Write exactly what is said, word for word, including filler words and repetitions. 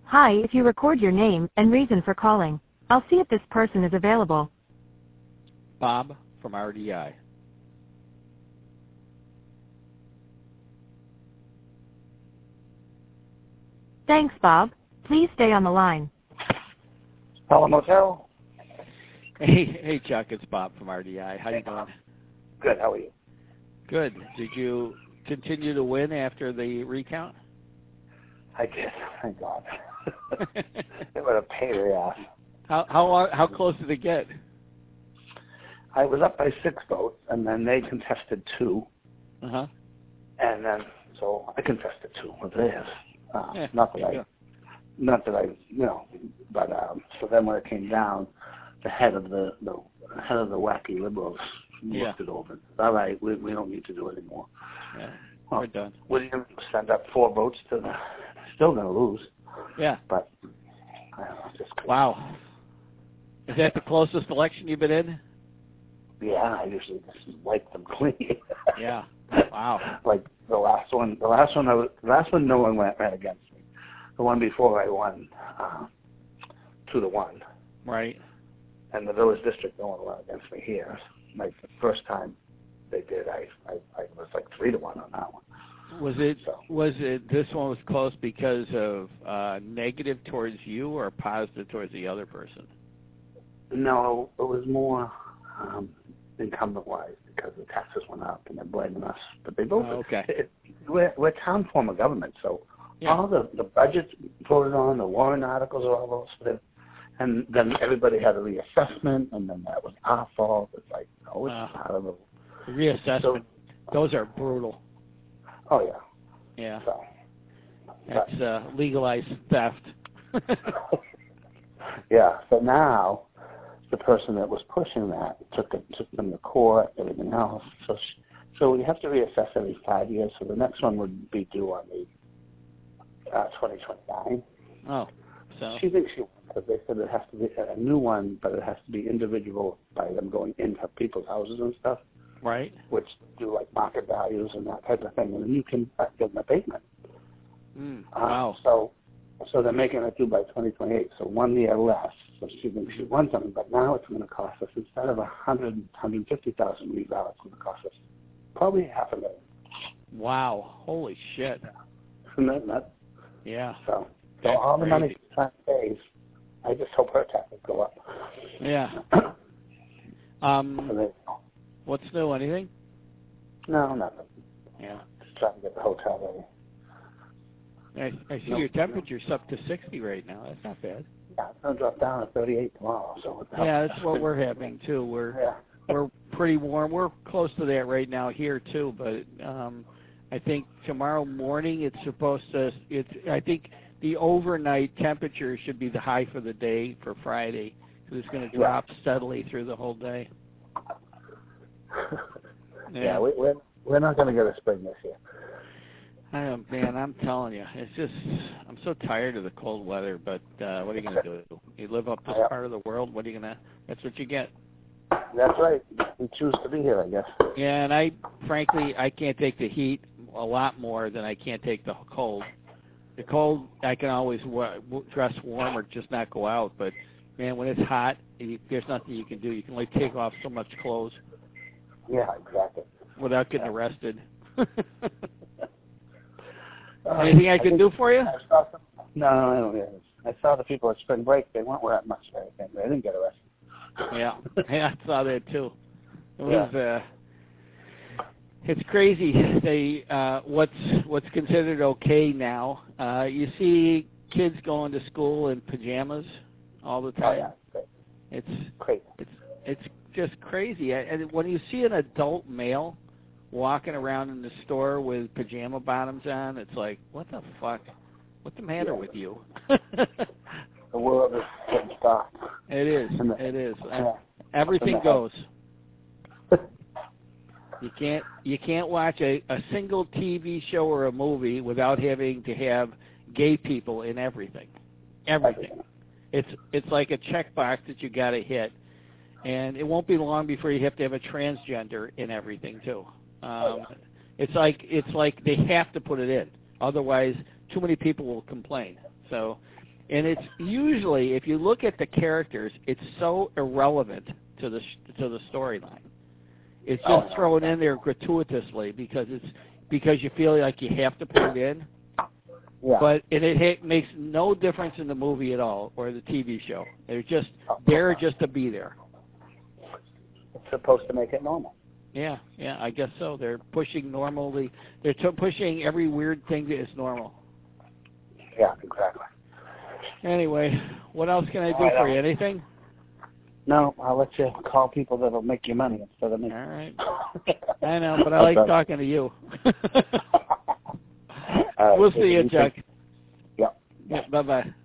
Hi, if you record your name and reason for calling, I'll see if this person is available. Bob from R D I. Thanks, Bob. Please stay on the line. Pelham Hotel. Hey, hey, Chuck. It's Bob from R D I. How you doing? Good. How are you? Good. Did you continue to win after the recount? I did. Thank God. It was a pain in the ass. How how how close did it get? I was up by six votes, and then they contested two. Uh huh. And then, so I contested two of theirs. Uh, Yeah, not that I, go. not that I, you know, but um, so then when it came down, the head of the the head of the wacky liberals Yeah. looked it over. All right, we we don't need to do it anymore. Yeah, Well, we're done. William send up four votes to the, still going to lose, Yeah. but I don't know, just crazy. Wow. Is that the closest election you've been in? Yeah, I usually just wipe them clean. Yeah. Wow. Like the last one, the last one, I was, the last one, no one went ran against me. The one before I won uh, two to one, Right. and the village district, no one went against me here. Like the first time they did, I I, I was like three to one on that one. Was it So. was it this one was close because of uh, negative towards you or positive towards the other person? No, it was more um, incumbent-wise because the taxes went up and they're blaming us. But they both, Oh, okay. it, we're, we're town form of government, so Yeah. all the, the budgets voted on, the warrant articles are all those, for and then everybody had a reassessment, and then that was our fault. It's like, oh, it's Uh, part of the Reassessment. So, Those are brutal. oh, yeah. Yeah. So, That's uh, legalized theft. yeah, so now the person that was pushing that took it, took them to court, everything else. So, she, so we have to reassess every five years. So the next one would be due on the uh, twenty twenty-nine. Oh, so She thinks she won because they said it has to be a new one, but it has to be individual by them going into people's houses and stuff, right. which do like market values and that type of thing, and then you can uh, get an abatement. Mm, Uh, wow. So, so they're making it due by twenty twenty-eight, so one year less. So she thinks she won something, but now it's going to cost us, instead of a hundred, hundred fifty thousand reval, it's going to cost us probably half a million. Wow. Holy shit. Isn't that nuts? Yeah. So, so That's all the money crazy. she trying to save, I just hope her taxes go up. Yeah. So Um, they, what's new? Anything? no, nothing. Yeah. Just trying to get the hotel ready. I, I see Nope. your temperature's up to sixty right now. That's not bad. Yeah, it's going to drop down to thirty-eight tomorrow. So what the hell? Yeah, that's what we're having too. We're Yeah. we're pretty warm. We're close to that right now here too. But um, I think tomorrow morning it's supposed to. It's I think the overnight temperature should be the high for the day for Friday because it's going to drop Yeah. steadily through the whole day. yeah, Yeah. we, we're we're not going to get a spring this year. I am, man, I'm telling you, it's just, I'm so tired of the cold weather, but uh, what are you going to do? You live up this Yep. part of the world, what are you going to, that's what you get. That's right. We choose to be here, I guess. Yeah, and I, frankly, I can't take the heat a lot more than I can't take the cold. The cold, I can always wa- dress warm or just not go out, but, man, when it's hot, you, there's nothing you can do. You can only take off so much clothes Yeah, exactly. without getting Yeah. arrested. Uh, Anything I can think do for you? I saw some, no, I don't know. I saw the people at spring break. They weren't wearing much of anything. They didn't get arrested. Yeah, yeah, I saw that too. It Yeah. was, uh, it's crazy. They, uh, what's what's considered okay now. Uh, you see kids going to school in pajamas all the Oh, time. yeah. Great. It's Crazy. it's it's just crazy. And when you see an adult male walking around in the store with pajama bottoms on, it's like, what the fuck? What's the matter Yeah. with you? The world is getting stopped. It is. And the- It is. Yeah. Everything And the- goes. You can't you can't watch a, a single T V show or a movie without having to have gay people in everything. Everything. It's it's like a checkbox that you got to hit, and it won't be long before you have to have a transgender in everything too. Um, it's like it's like they have to put it in, otherwise too many people will complain. So And it's usually, if you look at the characters, it's so irrelevant to the to the storyline. It's just Oh. thrown in there gratuitously because it's because you feel like you have to put it in. Yeah. But it, it ha- makes no difference in the movie at all or the T V show. They're just there just to be there. It's supposed to make it normal. Yeah, yeah, I guess so. They're pushing normally. They're t- pushing every weird thing that is normal. Yeah, exactly. Anyway, what else can I do All right, for you? Anything? No, I'll let you call people that'll make you money instead of me. All right. I know, but I like Okay. talking to you. All right, We'll take see it you, easy. Chuck. Yep. Yeah, bye-bye.